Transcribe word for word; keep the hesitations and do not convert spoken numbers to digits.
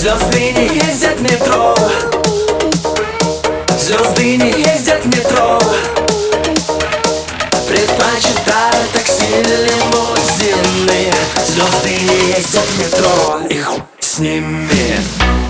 Звезды не ездят в метро, звезды не ездят в метро, предпочитают такси лимузины. Звезды не ездят в метро, их с ними.